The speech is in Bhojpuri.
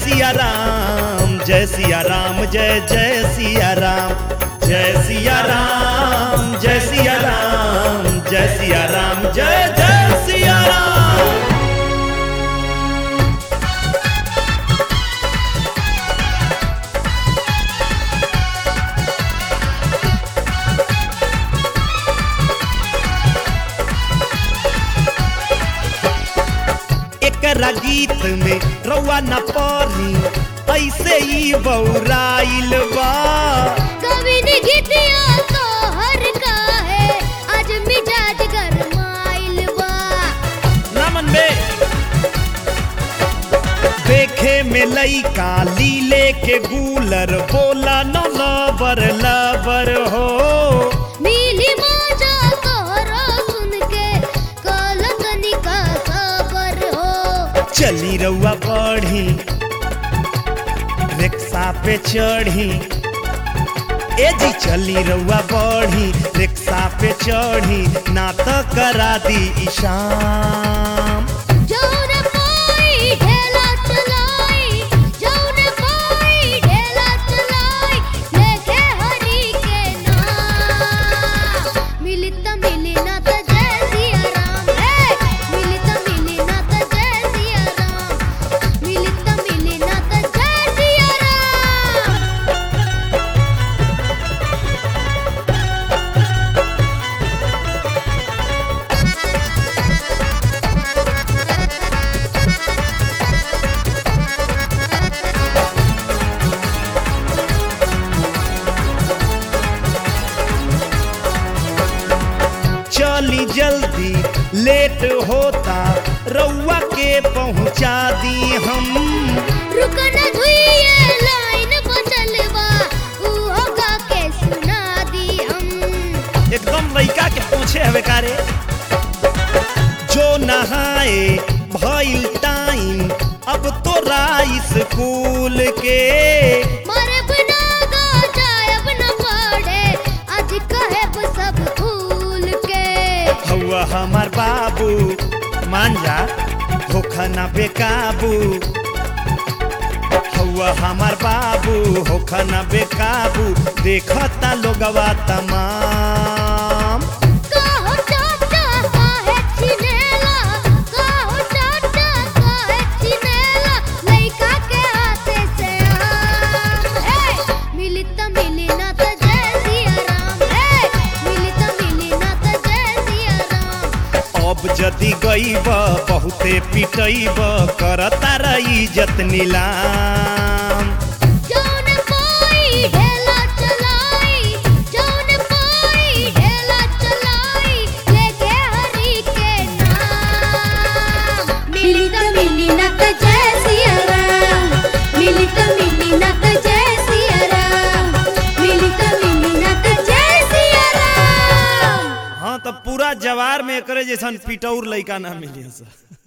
सिया राम, जय सिया राम, जय जय सिया राम, जय सिया राम, जय सिया राम, जय सिया राम, जय जय सिया राम। एकरा गीत में रउआ न पढ़ी ऐसे ही बौराइल बा। कवि ने गीतिया तो हर का है आज मिजाज गरमाइल बा। नमन बे देखे में लइका लीले के गूलर बोला न लबर लबर हो। मिली मजा तोहरा सुन के कलकनी का खबर हो। चली रउआ बढ़ी रिक्शा पे चढ़ी, ए जी चली रउआ बढ़ी रिक्शा पे चढ़ी, ना तो करा दी इशाम। जौन पाई ढेला चलाई, जौन पाई ढेला चलाई, लेके हरि के नाम। मिली त मिली ना त जय सिया राम, मिली त मिली ना त जय सिया राम, मिली त मिली ना त जय सिया राम। चली जल्दी लेट होता रउआ के पहुँचा दी हम। रुकन धुइए लाइन बचलवा उहो गा के सुना दी हम। एकदम लइका के पूछे हवे कारे। जो नहाए भइल टाइम अब तो स्कूल के। मरब ना गा जायब न पड़े आज कहब सब भूल के। हौवा हमार बाबू मान जा होखा ना बेकाबू। हौवा हमार बाबू होखा ना बेकाबू, देखता लोगवा तमाम। काहो चाचा काहे छिनेला, काहो चाचा काहे छिनेला, लइका के हाथे से आम। मिली त मिली ना त जय सिया राम, मिली त मिली ना त जय सिया राम। अब जदी गईब बहुते पिटईब करता रही इज्जत नीलाम। जौन पाई ढेला चलाई, जौन पाई ढेला चलाई, लेके हरि के नाम। मिली त मिली ना त जय सिया राम, मिली त मिली ना त जय सिया राम, मिली त मिली ना त जय सिया राम। हाँ तो पूरा जवार में करे जैसन पिटौर लइका ना मिली।